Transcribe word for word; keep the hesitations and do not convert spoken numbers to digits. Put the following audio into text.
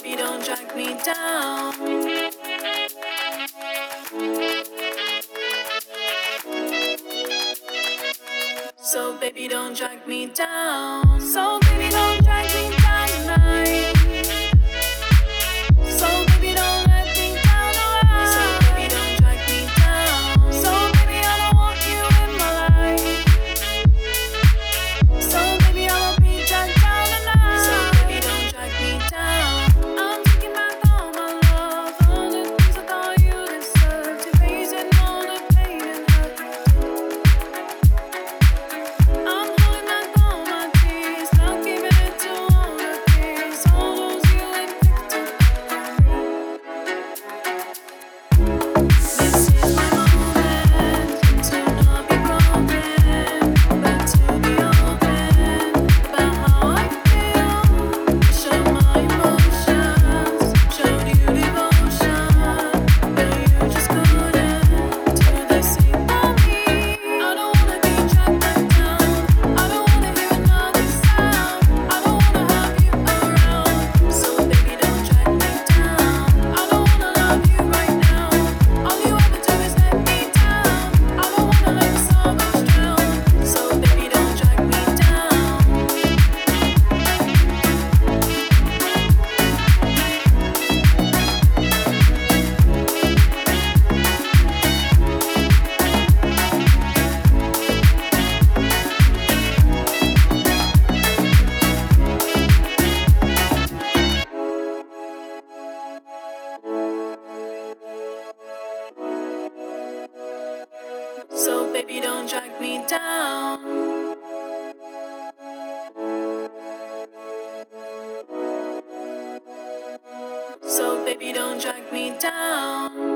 baby, don't drag me down. So baby, don't drag me down. So baby, don't drag me down tonight. So baby, don't let me down, alright. So baby, don't drag me down. So baby, I don't want you in my life. So baby, I won't be dragged down tonight. So baby, don't drag me down. I'm taking back all my love, all the things I thought you deserved, erasing all the pain and hurt. I'm holding back all my tears, not giving it to all the fears, all those you inflicted on me. This is my moment to not be broken, but to be open about how I feel. Show my emotions, showed you devotion, but you just couldn't do the same for me. I don't wanna be trapped back down. I don't wanna hear another sound. I don't wanna have you around. So baby, don't drag me down. I don't wanna love you right now. All you ever do is let me down. I don't wanna let the sorrows drown. So baby, don't drag me down. So baby, don't drag me down. So baby, don't drag me down.